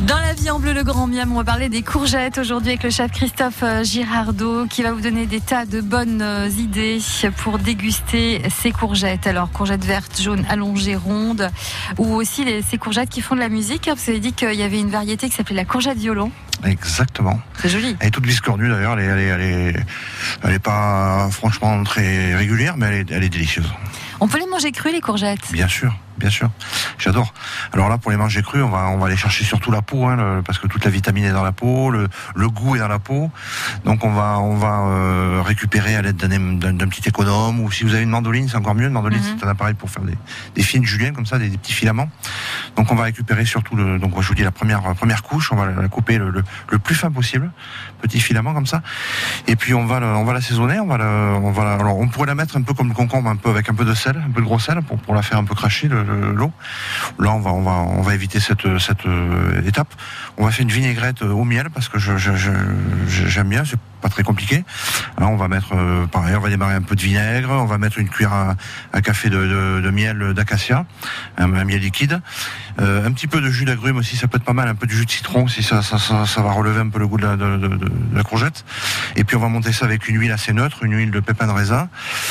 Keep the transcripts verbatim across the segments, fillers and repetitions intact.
Dans la vie en bleu, le grand miam, on va parler des courgettes aujourd'hui avec le chef Christophe Girardot qui va vous donner des tas de bonnes idées pour déguster ces courgettes. Alors, courgettes vertes, jaunes, allongées, rondes, ou aussi les, ces courgettes qui font de la musique. Vous avez dit qu'il y avait une variété qui s'appelait la courgette violon. Exactement. C'est joli. Elle est toute biscornue d'ailleurs, elle est, elle est, elle est, elle est pas franchement très régulière, mais elle est, elle est délicieuse. On peut les manger crues, les courgettes? Bien sûr, bien sûr. J'adore. Alors là, pour les manger crus, on va, on va aller chercher surtout la peau, hein, le, parce que toute la vitamine est dans la peau, le, le goût est dans la peau. Donc on va, on va euh, récupérer à l'aide d'un, d'un, d'un petit économe, ou si vous avez une mandoline, c'est encore mieux. Une mandoline, mm-hmm. c'est un appareil pour faire des, des fines juliennes comme ça, des, des petits filaments. Donc on va récupérer surtout le, donc je vous dis la première, première couche, on va la couper le, le, le plus fin possible, petit filament comme ça. Et puis on va, le, on va l'assaisonner, on va, le, on va, la, alors on pourrait la mettre un peu comme le concombre, un peu avec un peu de sel, un peu de gros sel pour, pour la faire un peu cracher le, le, l'eau. Là, on va, on va, on va éviter cette, cette euh, étape. On va faire une vinaigrette au miel parce que je, je, je, j'aime bien. C'est pas très compliqué. Là, on va mettre, euh, pareil, on va démarrer un peu de vinaigre. On va mettre une cuillère à, à café de, de, de miel d'acacia, un, un miel liquide. Euh, un petit peu de jus d'agrumes aussi, ça peut être pas mal. Un peu de jus de citron, si ça, ça, ça, ça va relever un peu le goût de la, de, de, de la courgette. Et puis on va monter ça avec une huile assez neutre, une huile de pépins de raisin.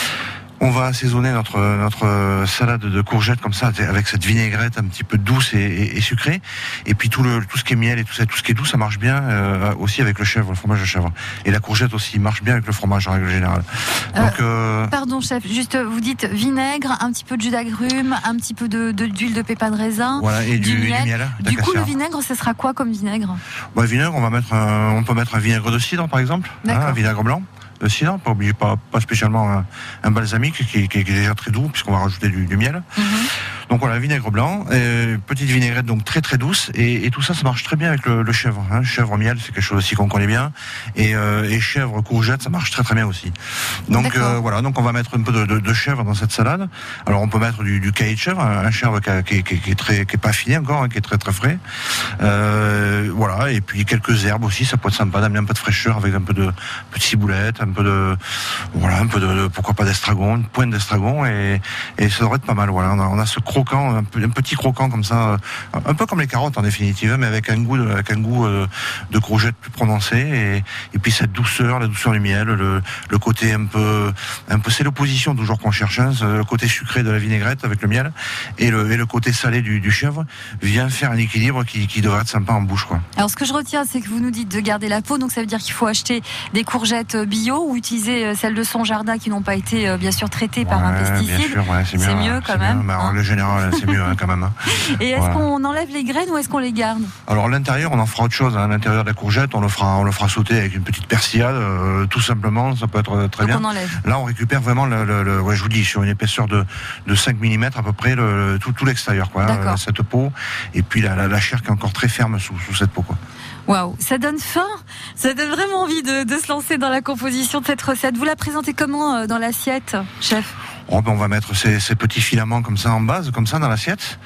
On va assaisonner notre notre salade de courgettes comme ça avec cette vinaigrette un petit peu douce et, et, et sucrée. Et puis tout le tout ce qui est miel et tout ça, tout ce qui est doux, ça marche bien euh, aussi avec le chèvre, le fromage de chèvre. Et la courgette aussi marche bien avec le fromage en règle générale. Donc, euh, pardon chef, juste vous dites vinaigre, un petit peu de jus d'agrumes, un petit peu de, de d'huile de pépins de raisin, voilà, et du, du miel. Et du, miel du coup le vinaigre, ce sera quoi comme vinaigre? Bah, vinaigre, on va mettre un, on peut mettre un vinaigre de cidre par exemple, hein, un vinaigre blanc. De cidre, pas oublier pas, pas spécialement un, un balsamique qui, qui, qui est déjà très doux puisqu'on va rajouter du, du miel. Mm-hmm. Donc voilà, vinaigre blanc, euh, petite vinaigrette donc très très douce et, et tout ça, ça marche très bien avec le, le chèvre. Hein. Chèvre miel, c'est quelque chose aussi qu'on connaît bien et, euh, et chèvre courgette, ça marche très très bien aussi. Donc euh, voilà, donc on va mettre un peu de, de, de chèvre dans cette salade. Alors on peut mettre du, du caillé de chèvre, un chèvre qui, a, qui, qui, qui est très, qui est pas affiné encore, hein, qui est très très frais. Euh, voilà, et puis quelques herbes aussi, ça peut être sympa d'amener un peu de fraîcheur avec un peu de, de ciboulette, un peu de voilà, un peu de, de pourquoi pas d'estragon, une pointe d'estragon et, et ça devrait être pas mal. Voilà, on a, on a ce croquant, un, un petit croquant comme ça, un peu comme les carottes en définitive, mais avec un goût, de, avec un goût de, de courgette plus prononcé et, et puis cette douceur, la douceur du miel, le, le côté un peu, un peu, c'est l'opposition toujours qu'on cherche, hein, le côté sucré de la vinaigrette avec le miel et le, et le côté salé du, du chèvre vient faire un équilibre qui, qui devrait être sympa en bouche, quoi. Alors ce que je retiens, c'est que vous nous dites de garder la peau, donc ça veut dire qu'il faut acheter des courgettes bio ou utiliser celles de son jardin qui n'ont pas été bien sûr traitées ouais, par un pesticide. Bien sûr, ouais, c'est mieux, c'est mieux quand c'est même. Mieux, mais en hein. général, c'est mieux hein, quand même. Hein. Et est-ce voilà. qu'on enlève les graines ou est-ce qu'on les garde? Alors l'intérieur, on en fera autre chose. Hein. L'intérieur de la courgette, on le fera, on le fera sauter avec une petite persillade, euh, tout simplement. Ça peut être très donc bien. On enlève. Là, on récupère vraiment le, le, le ouais, je vous dis, sur une épaisseur de, de cinq millimètres à peu près, le, tout, tout l'extérieur, quoi. Hein, cette peau et puis la, la, la chair qui est encore très ferme sous, sous cette peau, quoi. Waouh, ça donne faim, ça donne vraiment envie de, de se lancer dans la composition de cette recette. Vous la présentez comment dans l'assiette, chef? Oh, ben on va mettre ces, ces petits filaments comme ça en base, comme ça dans l'assiette.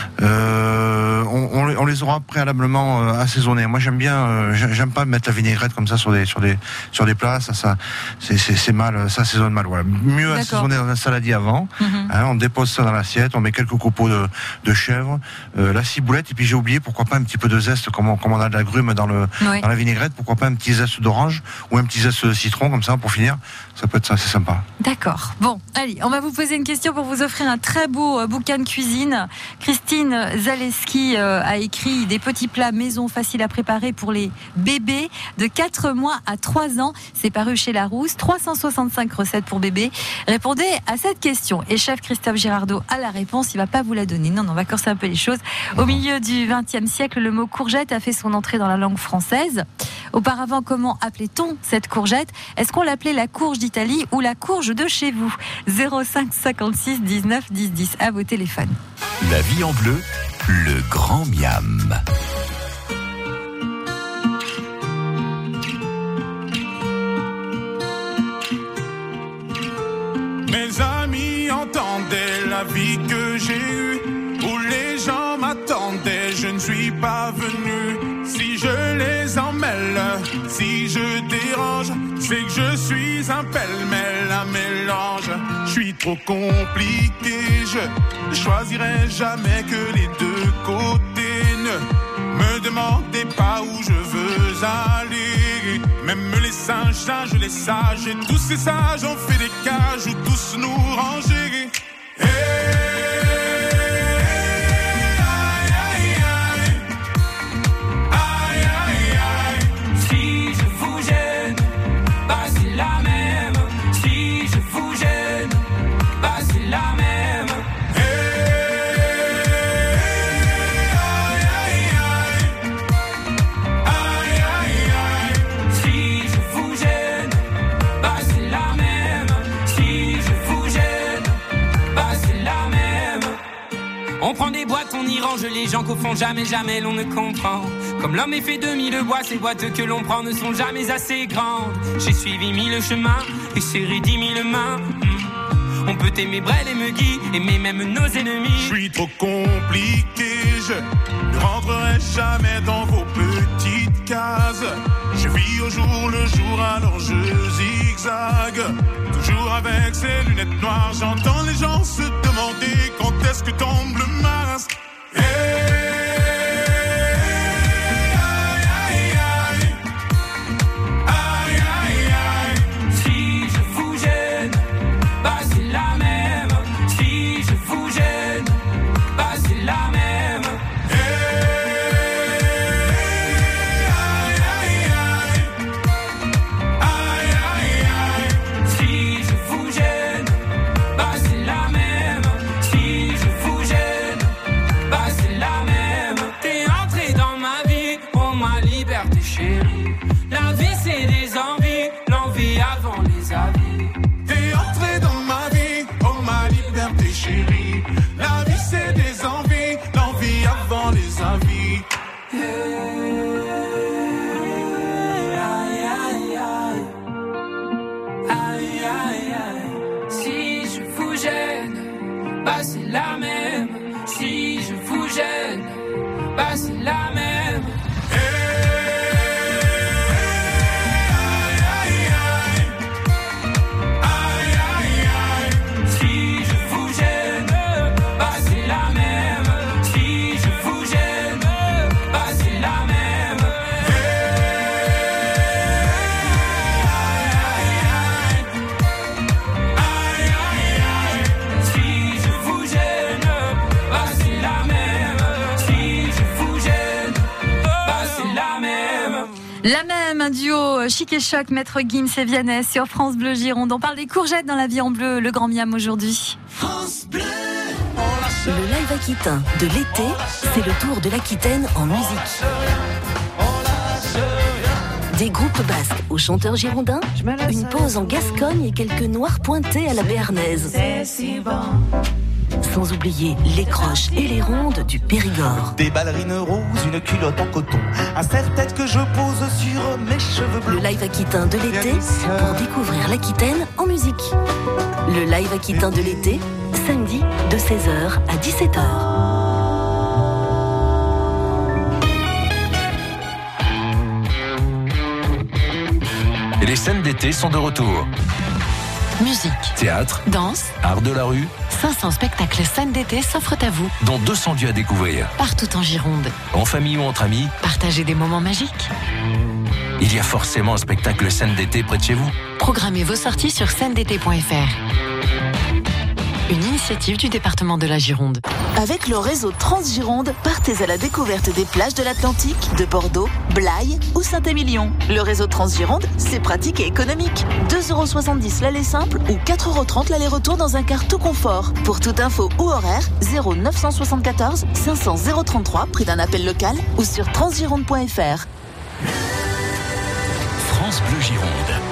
Euh, on, on, on les aura préalablement euh, assaisonnés. Moi j'aime bien, euh, j'aime pas mettre la vinaigrette comme ça sur des sur des sur des plats. Ça, ça c'est, c'est, c'est mal, ça assaisonne mal. Voilà, mieux D'accord. assaisonner dans un saladier avant. Mm-hmm. Hein, on dépose ça dans l'assiette, on met quelques copeaux de, de chèvre, euh, la ciboulette et puis j'ai oublié pourquoi pas un petit peu de zeste comme on, comme on a de l'agrume dans le oui. dans la vinaigrette. Pourquoi pas un petit zeste d'orange ou un petit zeste de citron comme ça pour finir. Ça peut être ça, c'est sympa. D'accord. Bon, allez. On va vous poser une question pour vous offrir un très beau bouquin de cuisine. Christine Zaleski a écrit des petits plats maison faciles à préparer pour les bébés de quatre mois à trois ans. C'est paru chez Larousse. trois cent soixante-cinq recettes pour bébés. Répondez à cette question. Et chef Christophe Girardot a la réponse. Il va pas vous la donner. Non, non, on va corser un peu les choses. Au milieu du vingtième siècle, le mot courgette a fait son entrée dans la langue française. Auparavant, comment appelait-on cette courgette? Est-ce qu'on l'appelait la courge d'Italie ou la courge de chez vous? zéro cinq cinquante-six dix-neuf dix dix à vos téléphones. La vie en bleu, le grand miam. Mes amis entendaient la vie que j'ai eue, où les gens m'attendaient, je ne suis pas venu. Si je les emmêle, si je dérange, c'est que je suis un pêle-mêle, un mélange. Je suis trop compliqué, je choisirai jamais que les deux côtés. Ne me demande demandez pas où je veux aller. Même les singes, singes, les sages, et tous ces sages ont fait des cages où tous nous ranger. Hey, aïe, aïe, aïe. Aïe, aïe, aïe. Si je vous gêne, bah c'est la même. Si je vous gêne, bah c'est la même. On prend des boîtes, on y range les gens qu'au fond jamais, jamais l'on ne comprend. Comme l'homme est fait de mille bois, ces boîtes que l'on prend ne sont jamais assez grandes. J'ai suivi mille chemins et serré dix mille mains. On peut aimer Brel et Megui, aimer même nos ennemis. Je suis trop compliqué, je ne rentrerai jamais dans vos petites cases. Je vis au jour le jour, alors je zigzague. Toujours avec ces lunettes noires, j'entends les gens se demander quand est-ce que tombe le masque. Hey, aïe, aïe, aïe. Aïe, aïe, aïe. Si je vous gêne, bah c'est la même. Si je vous gêne, bah c'est la même. La vie c'est des envies, l'envie avant les avis. T'es entré dans ma vie, oh ma liberté chérie. La vie c'est des envies, l'envie avant les avis. Aïe aïe aïe, aïe aïe aïe. Si je vous gêne, bah c'est la même. Si je vous gêne, bah c'est la même. La même, un duo Chic et Choc, Maître Gims et Vianney sur France Bleu Gironde. On parle des courgettes dans la vie en bleu, le Grand Miam aujourd'hui. France Bleu. Le live aquitain de l'été, c'est le tour de l'Aquitaine en musique. Des groupes basques aux chanteurs girondins, une pause en Gascogne et quelques noirs pointés à la béarnaise. Sans oublier les croches et les rondes du Périgord. Des ballerines roses, une culotte en coton, un serre-tête que je pose sur mes cheveux bleus. Le live aquitain de l'été pour découvrir l'Aquitaine en musique. Le live aquitain de l'été, samedi de seize heures à dix-sept heures. Et les scènes d'été sont de retour. Musique, Théâtre, danse, art de la rue, cinq cents spectacles scènes d'été s'offrent à vous, dont deux cents lieux à découvrir. partout en Gironde. En famille ou entre amis, Partagez des moments magiques. il y a forcément un spectacle scène d'été près de chez vous. Programmez vos sorties sur scène d'été point f r. Une initiative du département de la Gironde. Avec le réseau Transgironde, partez à la découverte des plages de l'Atlantique, de Bordeaux, Blaye ou Saint-Émilion. Le réseau Transgironde, c'est pratique et économique. deux euros soixante-dix l'aller simple ou quatre euros trente l'aller-retour dans un car tout confort. Pour toute info ou horaire, zéro neuf cent soixante-quatorze cinq cents zéro trente-trois, prix d'un appel local ou sur transgironde point f r. France Bleu Gironde.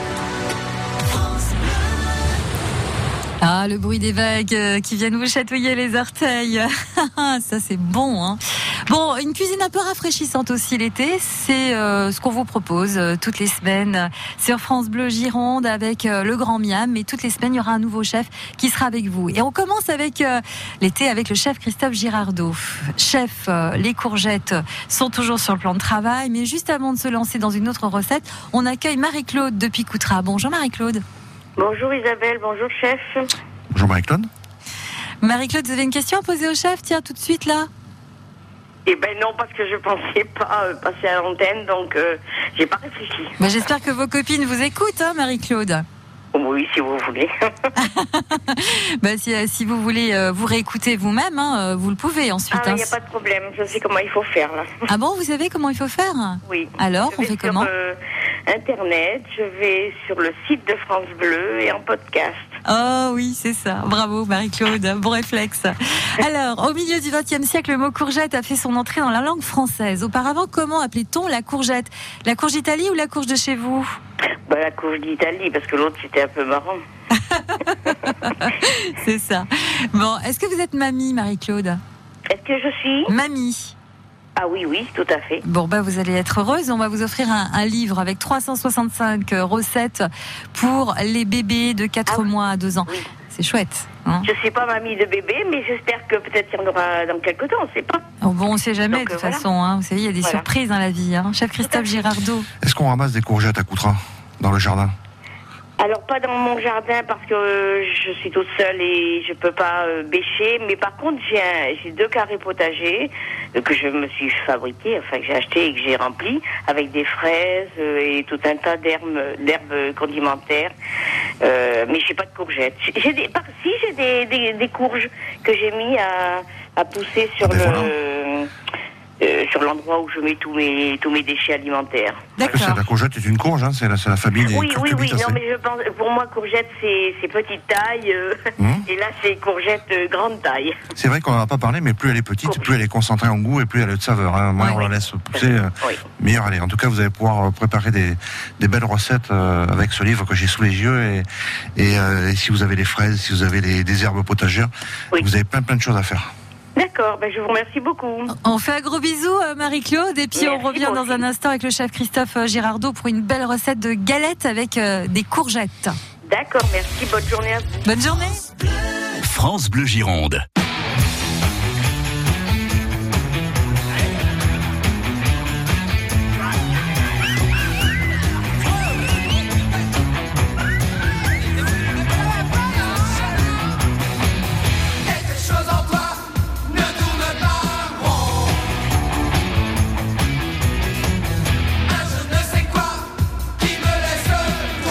Ah, le bruit des vagues euh, qui viennent vous chatouiller les orteils. Ça, c'est bon, hein. Bon, une cuisine un peu rafraîchissante aussi l'été, c'est euh, ce qu'on vous propose euh, toutes les semaines sur France Bleu Gironde avec euh, le Grand Miam. Et toutes les semaines, il y aura un nouveau chef qui sera avec vous. Et on commence avec euh, l'été avec le chef Christophe Girardot. Chef, euh, les courgettes sont toujours sur le plan de travail. Mais juste avant de se lancer dans une autre recette, on accueille Marie-Claude de Picoutras. Bonjour Marie-Claude. Bonjour Isabelle, bonjour chef. Bonjour Marie-Claude. Marie-Claude, vous avez une question à poser au chef? Tiens, tout de suite là. Eh ben non, parce que je pensais pas euh, passer à l'antenne, donc euh, j'ai pas réfléchi. Bah, j'espère que vos copines vous écoutent, hein, Marie-Claude. Oui, si vous voulez. Bah, si, si vous voulez euh, vous réécouter vous-même, hein, vous le pouvez ensuite. Ah, il hein. n'y a pas de problème, je sais comment il faut faire là. Ah bon, vous savez comment il faut faire? Oui. Alors, Je on vais fait sur, comment euh, Internet, je vais sur le site de France Bleu et en podcast. Oh oui, c'est ça. Bravo Marie-Claude, bon réflexe. Alors, au milieu du vingtième siècle, le mot courgette a fait son entrée dans la langue française. Auparavant, comment appelait-on la courgette? La courge d'Italie ou la courge de chez vous? Bah, la courge d'Italie, parce que l'autre c'était un peu marrant. C'est ça. Bon, est-ce que vous êtes mamie, Marie-Claude? Est-ce que je suis Mamie. Ah oui, oui, tout à fait. Bon, bah, vous allez être heureuse. On va vous offrir un, un livre avec trois cent soixante-cinq recettes pour les bébés de quatre Ah oui. mois à deux ans. Oui. C'est chouette. Hein, Je suis pas mamie de bébé, mais j'espère que peut-être il y en aura dans quelques temps, on sait pas. oh, bon, on sait jamais. Donc, de toute euh, voilà. façon, hein. Vous savez, il y a des Voilà. surprises dans la vie. Hein. Chef Christophe Girardot. Est-ce qu'on ramasse des courgettes à Coutras dans le jardin? Alors pas dans mon jardin parce que euh, je suis toute seule et je peux pas euh, bêcher, mais par contre j'ai un, j'ai deux carrés potagers euh, que je me suis fabriqué, enfin que j'ai acheté et que j'ai rempli avec des fraises euh, et tout un tas d'herbes, d'herbes condimentaires. Euh, mais j'ai pas de courgettes. J'ai j'ai des, par, si j'ai des, des, des courges que j'ai mis à, à pousser sur Ah ben le. voilà. Euh, sur l'endroit où je mets tous mes tous mes déchets alimentaires. Parce que la courgette est une courge, hein, c'est la, c'est la famille des Oui, oui, oui. cucurbitacées. Non, mais je pense, pour moi, courgette, c'est, c'est petite taille. Euh, Mmh. Et là, c'est courgette euh, grande taille. C'est vrai qu'on n'en a pas parlé, mais plus elle est petite, plus elle est concentrée en goût et plus elle a de saveur. Hein. Moins Ouais, on oui. la laisse pousser, euh, Oui. meilleure elle est. En tout cas, vous allez pouvoir euh, préparer des, des belles recettes euh, avec ce livre que j'ai sous les yeux. Et, et, euh, et si vous avez les fraises, si vous avez les, des herbes potagères, Oui. vous avez plein plein de choses à faire. D'accord, ben, je vous remercie beaucoup. On fait un gros bisou, euh, Marie-Claude, et puis Merci, on revient moi dans aussi. un instant avec le chef Christophe Girardot pour une belle recette de galettes avec euh, des courgettes. D'accord, merci. Bonne journée à vous. Bonne journée. France Bleu Gironde.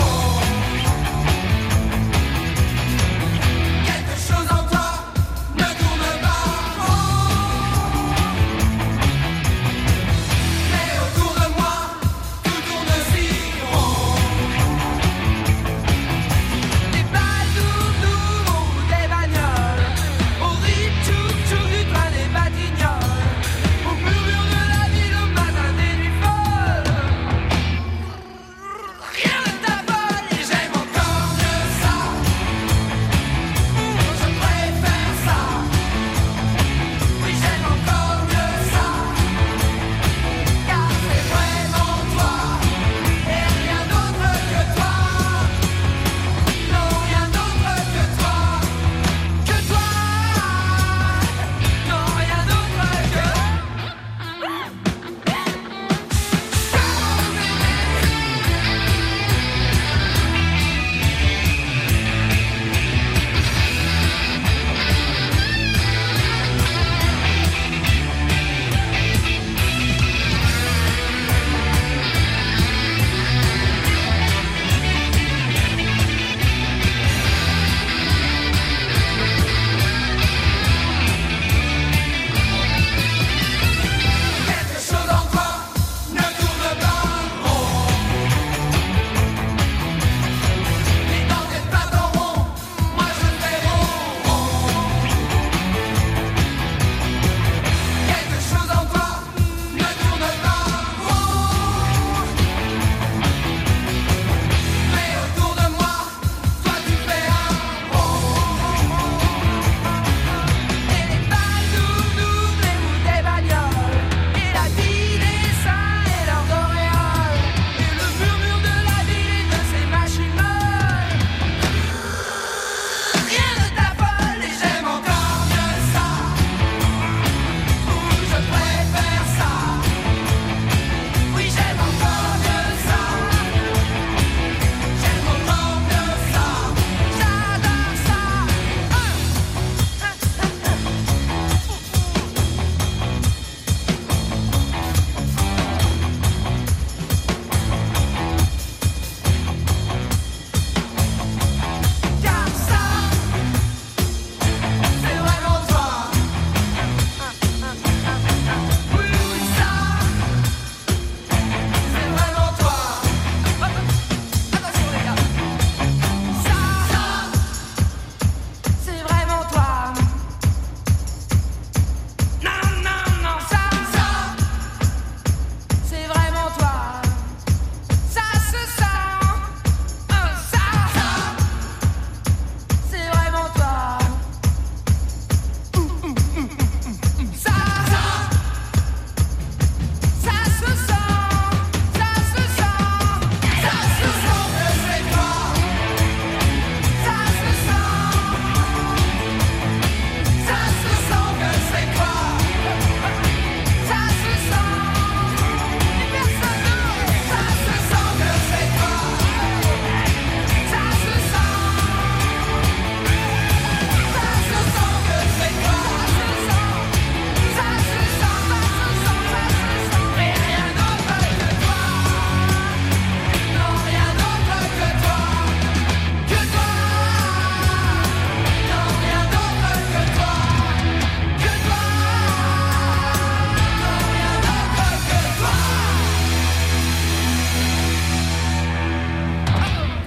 Quelque chose en toi ne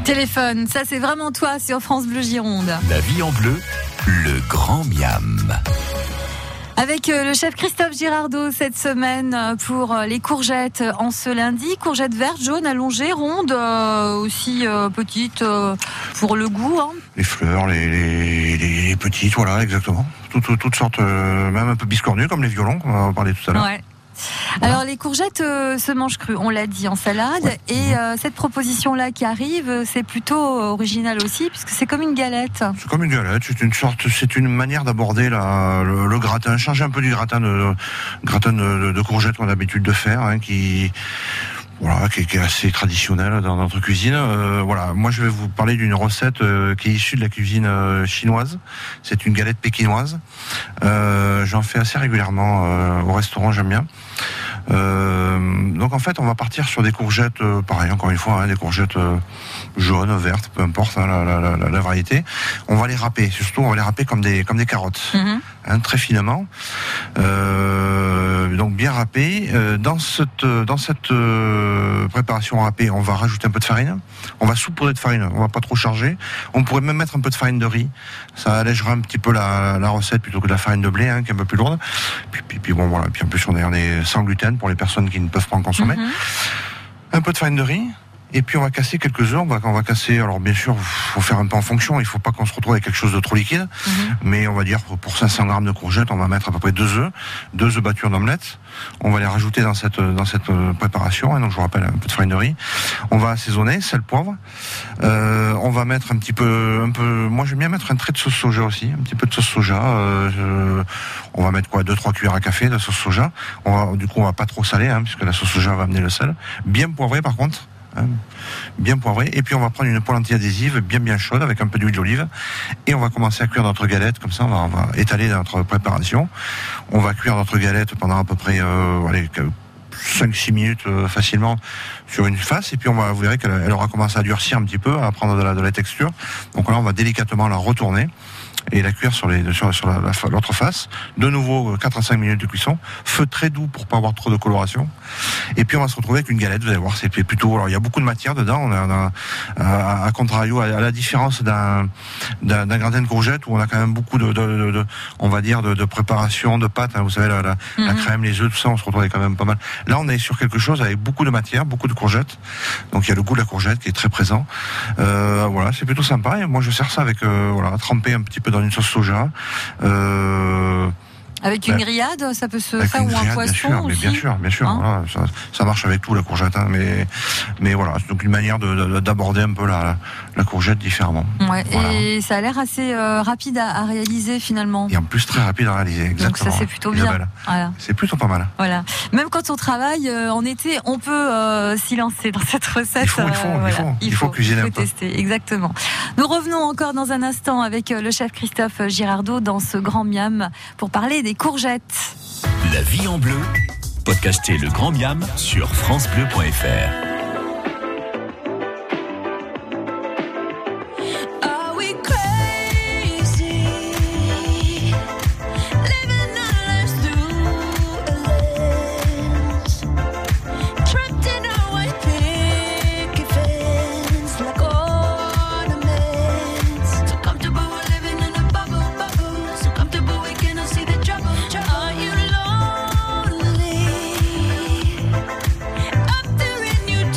Téléphone, ça c'est vraiment toi sur France Bleu Gironde. La vie en bleu, le grand miam. Avec le chef Christophe Girardot cette semaine pour les courgettes en ce lundi. Courgettes vertes, jaunes, allongées, rondes, euh, aussi euh, petites euh, pour le goût. Hein. Les fleurs, les, les, les petites, voilà, exactement. Toutes, toutes sortes, euh, même un peu biscornues comme les violons qu'on va parler tout à l'heure. Ouais. Voilà. Alors les courgettes euh, se mangent crues, on l'a dit, en salade. Ouais. Et euh, cette proposition-là qui arrive, c'est plutôt original aussi, puisque c'est comme une galette. C'est comme une galette, c'est une sorte, c'est une manière d'aborder la, le, le gratin, changer un peu du gratin de, gratin de, de, de courgettes qu'on a l'habitude de faire, hein, qui... Voilà, qui est, qui est assez traditionnelle dans notre cuisine. Euh, voilà, moi je vais vous parler d'une recette euh, qui est issue de la cuisine euh, chinoise. C'est une galette pékinoise. Euh, j'en fais assez régulièrement euh, au restaurant, j'aime bien. Euh, donc en fait, on va partir sur des courgettes, euh, pareil, encore une fois, hein, des courgettes euh, jaunes, vertes, peu importe hein, la, la, la, la variété. On va les râper, surtout on va les râper comme des comme des carottes, mm-hmm. hein, très finement. Euh, donc bien râpées. Euh, dans cette dans cette euh, préparation râpée, on va rajouter un peu de farine. On va saupoudrer de farine. On va pas trop charger. On pourrait même mettre un peu de farine de riz. Ça allégera un petit peu la, la recette plutôt que de la farine de blé, hein, qui est un peu plus lourde. Puis, puis, puis bon voilà. Puis en plus on est, on est sans gluten pour les personnes qui ne peuvent pas en consommer. Mm-hmm. Un peu de farine de riz. Et puis on va casser quelques œufs, on va, on va casser, alors bien sûr, faut faire un peu en fonction, il faut pas qu'on se retrouve avec quelque chose de trop liquide, mmh. mais on va dire pour cinq cents grammes de courgettes, on va mettre à peu près deux œufs, deux œufs battus en omelette, on va les rajouter dans cette, dans cette préparation, et donc je vous rappelle un peu de farine de riz, on va assaisonner, sel, poivre, euh, on va mettre un petit peu, un peu, moi j'aime bien mettre un trait de sauce soja aussi, un petit peu de sauce soja, euh, euh, on va mettre quoi, deux trois cuillères à café de sauce soja, on va, du coup on va pas trop saler, hein, puisque la sauce soja va amener le sel, bien poivré par contre, Hein, bien poivré, et puis on va prendre une poêle anti-adhésive bien bien chaude avec un peu d'huile d'olive et on va commencer à cuire notre galette comme ça, on va, on va étaler notre préparation, on va cuire notre galette pendant à peu près euh, allez, cinq six minutes euh, facilement sur une face, et puis on va, vous verrez qu'elle elle aura commencé à durcir un petit peu, à prendre de la, de la texture, donc là on va délicatement la retourner et la cuire sur, les, sur, sur la, la, l'autre face. De nouveau, quatre à cinq minutes de cuisson. Feu très doux pour pas avoir trop de coloration. Et puis on va se retrouver avec une galette, vous allez voir, c'est plutôt... Alors il y a beaucoup de matière dedans, on a, on a à, à contrario, à, à la différence d'un, d'un, d'un gratin de courgettes où on a quand même beaucoup de, de, de, de on va dire, de, de préparation, de pâte, hein, vous savez, la, la, mm-hmm. la crème, les œufs, tout ça, on se retrouve avec quand même pas mal. Là, on est sur quelque chose avec beaucoup de matière, beaucoup de courgettes. Donc il y a le goût de la courgette qui est très présent. Euh, voilà, c'est plutôt sympa. Et moi, je sers ça avec, euh, voilà, trempé un petit peu dans une sauce soja. Euh, Avec une grillade, ça peut se faire, ou un poisson bien sûr, aussi. Mais bien sûr, bien sûr. Hein voilà, ça, ça marche avec tout, la courgette. Hein, mais, mais voilà, c'est donc une manière de, de, d'aborder un peu la, la courgette différemment. Ouais, voilà. Et ça a l'air assez euh, rapide à, à réaliser finalement. Et en plus très rapide à réaliser, exactement. Donc ça c'est plutôt Isabelle. bien. Voilà. C'est plutôt pas mal. Voilà. Même quand on travaille euh, en été, on peut euh, s'y lancer dans cette recette. Il faut, il faut, euh, il, voilà. faut il, il faut, faut cuisiner il faut un peu. tester, exactement. Nous revenons encore dans un instant avec le chef Christophe Girardot dans ce grand miam pour parler des courgettes. La vie en bleu, podcastez le Grand Miam sur francebleu point f r. Up there in your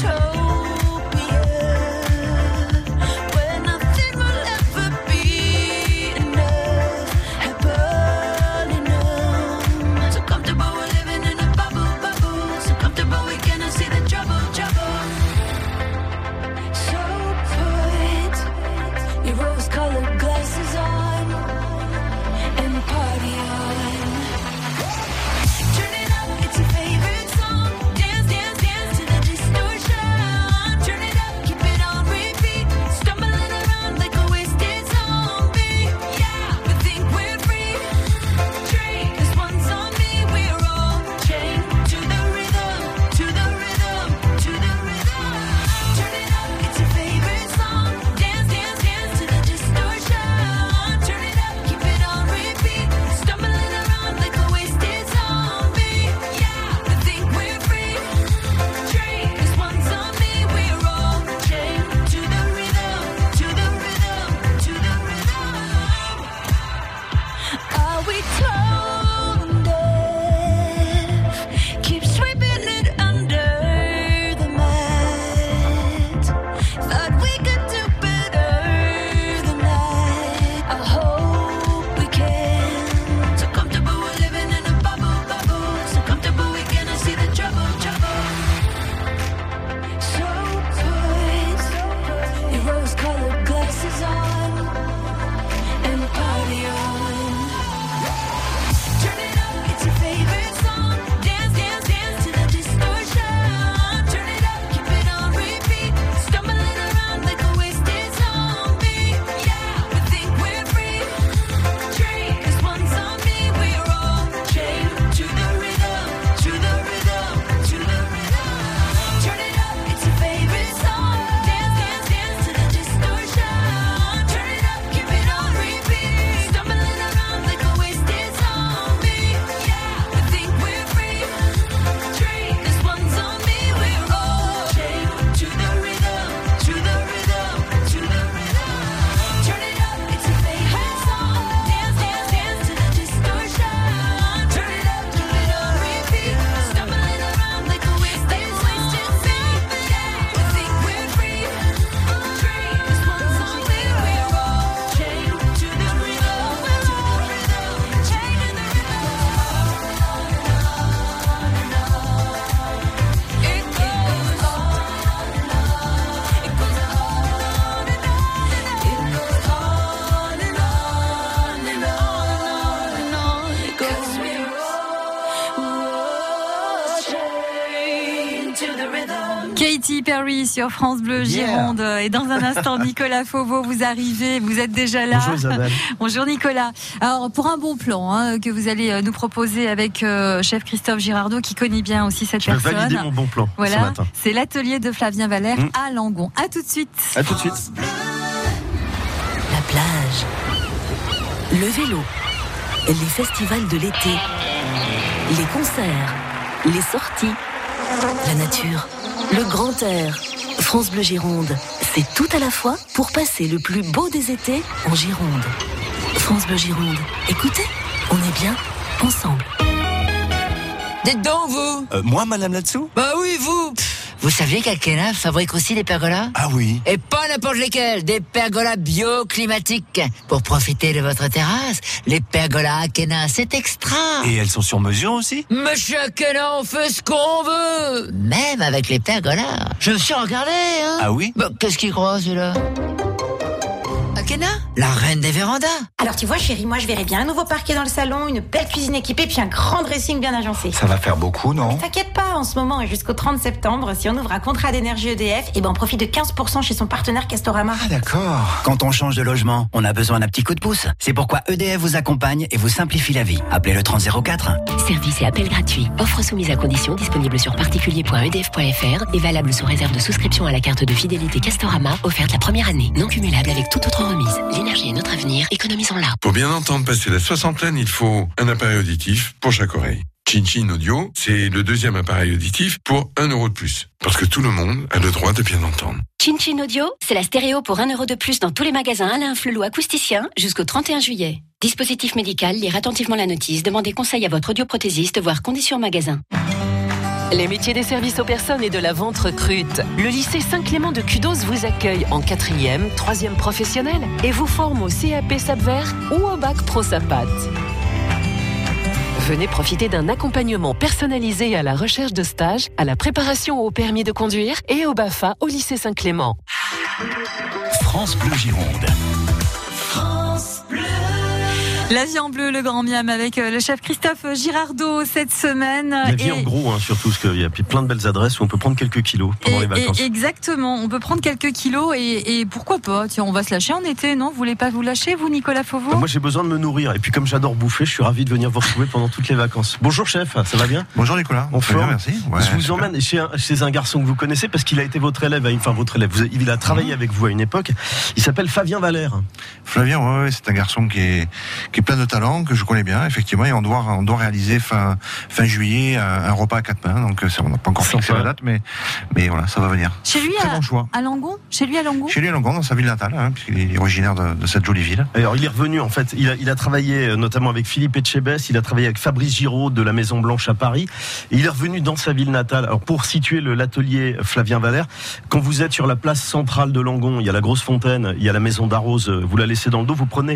Katy Perry sur France Bleu Gironde. Yeah. Et dans un instant, Nicolas Fauveau, vous arrivez, vous êtes déjà là. Bonjour Isabelle. Bonjour Nicolas. Alors pour un bon plan hein, que vous allez nous proposer avec euh, chef Christophe Girardot qui connaît bien aussi cette Je personne. Je vais valider mon bon plan voilà, ce matin. C'est l'atelier de Flavien Valère mmh. à Langon. À tout de suite. À tout de suite. La plage, le vélo, les festivals de l'été, les concerts, les sorties, la nature, le grand air. France Bleu Gironde, c'est tout à la fois pour passer le plus beau des étés en Gironde. France Bleu Gironde, écoutez, on est bien ensemble. Dites donc, vous euh, Moi, madame là-dessous Bah oui, vous Vous saviez qu'Akena fabrique aussi des pergolas? Ah oui. Et pas n'importe lesquels, des pergolas bioclimatiques. Pour profiter de votre terrasse, les pergolas Akena, c'est extra. Et elles sont sur mesure aussi? Monsieur Akena, on fait ce qu'on veut. Même avec les pergolas. Je me suis regardé, hein. Ah oui? Bah, qu'est-ce qu'il croit, celui-là? Akena, la reine des vérandas. Alors tu vois chérie, moi je verrais bien un nouveau parquet dans le salon, une belle cuisine équipée, puis un grand dressing bien agencé. Ça va faire beaucoup, non? Mais t'inquiète pas, en ce moment et jusqu'au trente septembre, si on ouvre un contrat d'énergie E D F, et ben on profite de quinze pour cent chez son partenaire Castorama. Ah d'accord. Quand on change de logement, on a besoin d'un petit coup de pouce. C'est pourquoi E D F vous accompagne et vous simplifie la vie. Appelez le trente zéro quatre. Service et appel gratuit. Offre soumise à condition, disponible sur particulier point e d f point f r et valable sous réserve de souscription à la carte de fidélité Castorama, offerte la première année. Non cumulable avec toute autre remise. L'énergie est notre avenir, économisons-la. Pour bien entendre passer la soixantaine, il faut un appareil auditif pour chaque oreille. Chin-Chin Audio, c'est le deuxième appareil auditif pour un euro de plus. Parce que tout le monde a le droit de bien entendre. Chin-Chin Audio, c'est la stéréo pour un euro de plus dans tous les magasins Alain Flelou acousticien jusqu'au trente et un juillet. Dispositif médical, lire attentivement la notice, demandez conseil à votre audioprothésiste, voire conditions magasin. Les métiers des services aux personnes et de la vente recrutent. Le lycée Saint-Clément de Cudose vous accueille en quatrième, troisième professionnel et vous forme au C A P Sapvert ou au bac Pro Sapat. Venez profiter d'un accompagnement personnalisé à la recherche de stage, à la préparation au permis de conduire et au BAFA au lycée Saint-Clément. France Bleu Gironde. France Bleu. La vie en bleu, le grand miam avec le chef Christophe Girardot cette semaine. La vie et... en gros, hein, surtout, parce qu'il y a plein de belles adresses où on peut prendre quelques kilos pendant et, les vacances. Et exactement, on peut prendre quelques kilos et, et pourquoi pas. Tiens, on va se lâcher en été, non? Vous voulez pas vous lâcher, vous, Nicolas Fauveau? bah, Moi, j'ai besoin de me nourrir. Et puis, comme j'adore bouffer, je suis ravi de venir vous retrouver pendant toutes les vacances. Bonjour, chef, ça va bien? Bonjour, Nicolas. On fait bien, merci. Ouais, je vous super. emmène chez un, chez un garçon que vous connaissez parce qu'il a été votre élève, enfin votre élève. Vous, il a travaillé mmh. avec vous à une époque. Il s'appelle Flavien Valère. Flavien, ouais, ouais, c'est un garçon qui est, qui est plein de talent, que je connais bien, effectivement, et on doit, on doit réaliser fin, fin juillet un, un repas à quatre mains. Donc, on n'a pas encore fixé la date, mais, mais voilà, ça va venir. Chez lui, Très à, bon choix. à Langon? Chez lui à Langon? Chez lui à Langon, dans sa ville natale, hein, puisqu'il est originaire de, de cette jolie ville. Alors, il est revenu, en fait, il a, il a travaillé notamment avec Philippe Etchebest, il a travaillé avec Fabrice Giraud de la Maison Blanche à Paris, et il est revenu dans sa ville natale. Alors, pour situer le, l'atelier Flavien Valère, quand vous êtes sur la place centrale de Langon, il y a la grosse fontaine, il y a la maison d'Arrose, vous la laissez dans le dos, vous prenez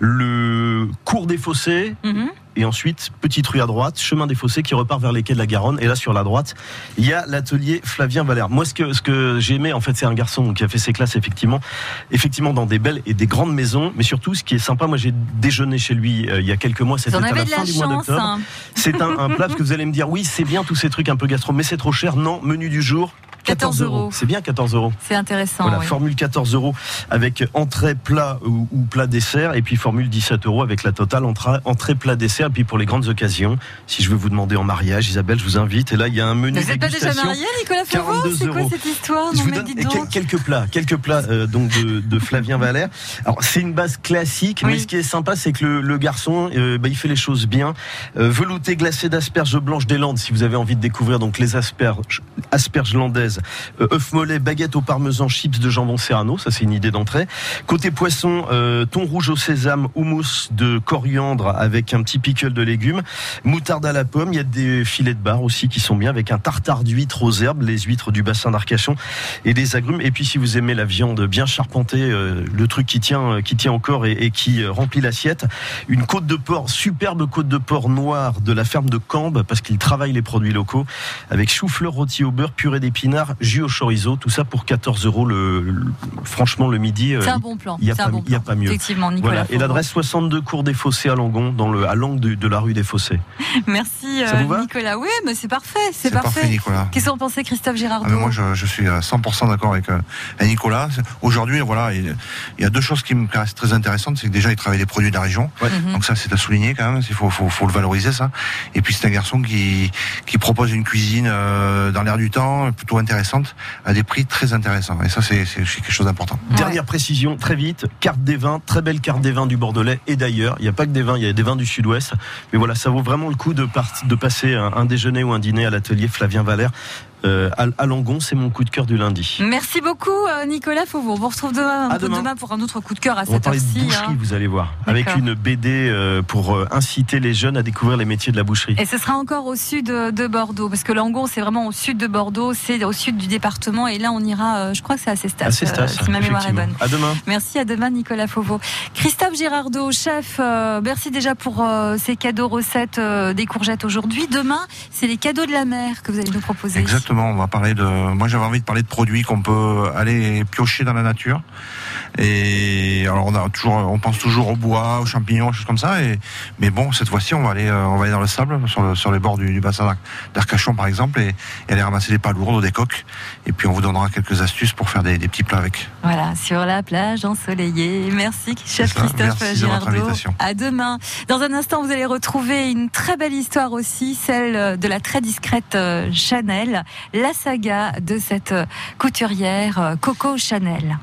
le cours des Fossés, mm-hmm. et ensuite, petite rue à droite, chemin des Fossés qui repart vers les quais de la Garonne. Et là, sur la droite, il y a l'atelier Flavien Valère. Moi, ce que, ce que j'ai aimé, en fait, c'est un garçon qui a fait ses classes, effectivement, effectivement, dans des belles et des grandes maisons. Mais surtout, ce qui est sympa, moi, j'ai déjeuné chez lui euh, il y a quelques mois. C'était à la fin du mois d'octobre. Hein. C'est un, un plat, parce que vous allez me dire, oui, c'est bien tous ces trucs un peu gastro, mais c'est trop cher. Non, menu du jour. quatorze euros. C'est bien quatorze euros. C'est intéressant. Voilà, oui. Formule quatorze euros avec entrée, plat ou, ou plat dessert. Et puis formule dix-sept euros avec la totale entrée, entrée, plat dessert. Et puis pour les grandes occasions, si je veux vous demander en mariage, Isabelle, je vous invite. Et là, il y a un menu dégustation. Vous n'êtes pas déjà marié, Nicolas Fauveau? C'est quoi cette histoire? Je non, vous mais donne dites donc. quelques plats, quelques plats euh, donc de, de Flavien Valère. Alors c'est une base classique, oui. mais ce qui est sympa, c'est que le, le garçon, euh, bah, il fait les choses bien. Euh, velouté glacé d'asperges blanches des Landes, si vous avez envie de découvrir donc les asperges, asperges landaises, euh, œufs mollets, baguettes au parmesan, chips de jambon serrano, ça c'est une idée d'entrée. Côté poisson, euh, thon rouge au sésame, houmous de coriandre avec un petit pickle de légumes, moutarde à la pomme, il y a des filets de bar aussi qui sont bien avec un tartare d'huîtres aux herbes, les huîtres du bassin d'Arcachon et des agrumes. Et puis si vous aimez la viande bien charpentée, euh, le truc qui tient, qui tient encore et, et qui remplit l'assiette, une côte de porc, superbe côte de porc noire de la ferme de Cambes parce qu'ils travaillent les produits locaux avec chou-fleur rôti au beurre, purée d'épinards canard, jus au chorizo, tout ça pour quatorze euros. Le, le, franchement, le midi, c'est un bon plan. Il n'y a, a, bon a pas mieux. Effectivement, Nicolas. Voilà. Et l'adresse soixante-deux cours des Fossés à Langon, dans le, à l'angle de, de la rue des Fossés. Merci ça vous va Nicolas. Oui, mais c'est parfait. C'est, c'est parfait. parfait Nicolas. Qu'est-ce que vous en pensez, Christophe Girardot? ah, Moi, je, je suis à cent pour cent d'accord avec, euh, avec Nicolas. Aujourd'hui, voilà, il, il y a deux choses qui me paraissent très intéressantes. C'est que déjà, il travaille des produits de la région. Ouais. Mm-hmm. Donc ça, c'est à souligner quand même. Il faut, faut, faut le valoriser, ça. Et puis, c'est un garçon qui, qui propose une cuisine euh, dans l'air du temps, plutôt intéressante, à des prix très intéressants. Et ça, c'est, c'est quelque chose d'important. Ouais. Dernière précision, très vite, carte des vins, très belle carte des vins du Bordelais et d'ailleurs. Il n'y a pas que des vins, il y a des vins du Sud-Ouest. Mais voilà, ça vaut vraiment le coup de, part, de passer un, un déjeuner ou un dîner à l'atelier Flavien Valère. Euh, à Langon, c'est mon coup de cœur du lundi. Merci beaucoup Nicolas Fauveau. On vous retrouve demain, un peu demain. demain pour un autre coup de cœur à cette heure-ci. On va parler de boucherie, hein. Vous allez voir, avec D'accord. une B D euh, pour euh, inciter les jeunes à découvrir les métiers de la boucherie. Et ce sera encore au sud de Bordeaux, parce que Langon, c'est vraiment au sud de Bordeaux, c'est au sud du département, et là on ira, euh, je crois que c'est à Cestas, à Cestas, euh, si ma mémoire est bonne. À demain. Merci, à demain Nicolas Fauveau. Christophe Girardot, chef, euh, merci déjà pour euh, ces cadeaux recettes euh, des courgettes aujourd'hui. Demain, c'est les cadeaux de la mer que vous allez nous proposer. Exactement, on va parler de moi j'avais envie de parler de produits qu'on peut aller piocher dans la nature. Et alors on a toujours, on pense toujours au bois, aux champignons, choses comme ça. Et mais bon, cette fois-ci, on va aller, on va aller dans le sable, sur, le, sur les bords du, du bassin d'Arcachon par exemple, et, et aller ramasser des palourdes ou des coques. Et puis on vous donnera quelques astuces pour faire des, des petits plats avec. Voilà, sur la plage ensoleillée. Merci, chef Christophe Girardot. À demain. Dans un instant, vous allez retrouver une très belle histoire aussi, celle de la très discrète Chanel, la saga de cette couturière Coco Chanel.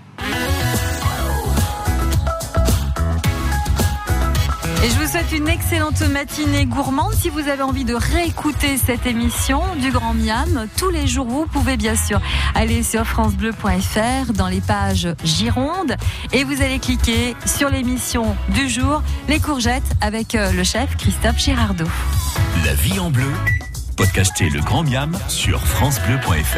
Et je vous souhaite une excellente matinée gourmande. Si vous avez envie de réécouter cette émission du Grand Miam, tous les jours, vous pouvez bien sûr aller sur francebleu point fr dans les pages Gironde et vous allez cliquer sur l'émission du jour, Les courgettes, avec le chef Christophe Girardot. La vie en bleu, podcastez le Grand Miam sur francebleu point fr.